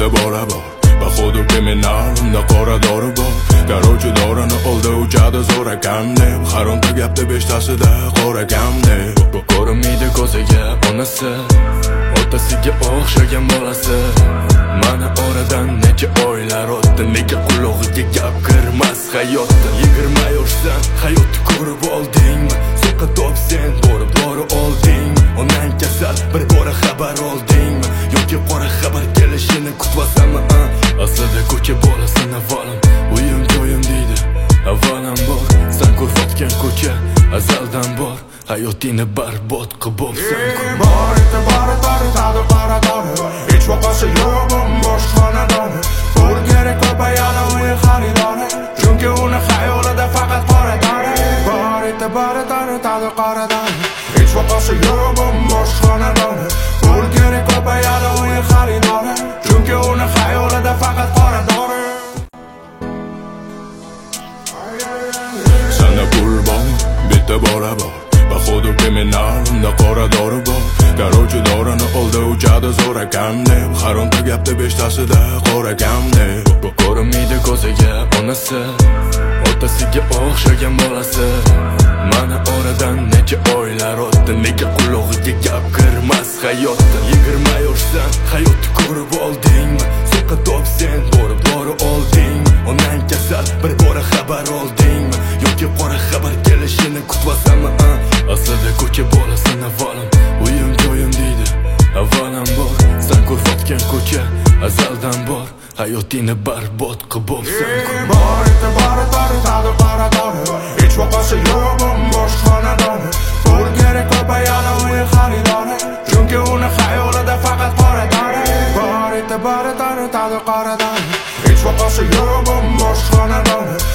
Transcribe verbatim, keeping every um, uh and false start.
bitta bora bor va xuddi kriminalda qora dori bor. Qarovchi dorini oldi uchadi zo'r akam deb, har o'nta gapda beshtasida qora akam deb. Ko'rinmaydi ko'ziga onasi, otasiga o'xshagan bolasi. Mana oradan necha oylar o'tdi, nega qulog'iga gap kirmas hayotda. Yigirma yoshsan, hayotni ko'rib oldingmi? So'qqa top sen borib borib oldingmi? Onang kasal, bir bora xabar oldingmi? Yoki qora xabar kelishini kutvasanmi? Aslida ko'cha bolasini avvalim uyim joyim deydi, avvalam bor. Sen ko'rsatgan ko'cha azaldan bor, hayotingni barbod qilib bo'lsan. Bor edi bari dori, tadi qora dori, hech vaqosi yo'q bo'sh xonadoni. Pul kerak ko'payadi uyi xaridori, chunki uni xayolida faqat qora dori. Bor edi bari dori, tadi qora dori, hech vaqosi yo'q bo'sh xonadoni. Pul kerak ko'payadi uyi xaridori, chunki uni xayolida faqat qora dori. Sana pul bor, bitta bora bor va xuddi kriminalda qora dori bor. Qarovchi dorini oldi uchadi zo'r akam deb, har o'nta gapda beshtasida qora akam deb. Ko'rinmaydi ko'ziga onasi, otasiga o'xshagan bolasi. Mana oradan necha oylar o'tdi, nega qulog'iga gap kirmas hayotda. Yigirma yoshsan, hayotni ko'rib oldingmi? So'qqa top sen borib borib oldingmi? Onang kasal, bir bora xabar oldingmi? Yoki qora xabar kelishini kutvasanmi? Aslida ko'cha bolasini avvalim uyim joyim deydi, avvalam bor. Sen ko'rsatgan ko'cha azaldan bor, hayotingni barbod qilib bo'lsan. Bor edi bari dori, tadi qora dori, hech vaqosi yo'q bo'sh xonadoni. Pul kerak ko'payadi uyi xaridori, chunki uni xayolida faqat qora dori. Bor edi bari dori, tadi qora dori, hech vaqosi yo'q bo'sh xonadoni.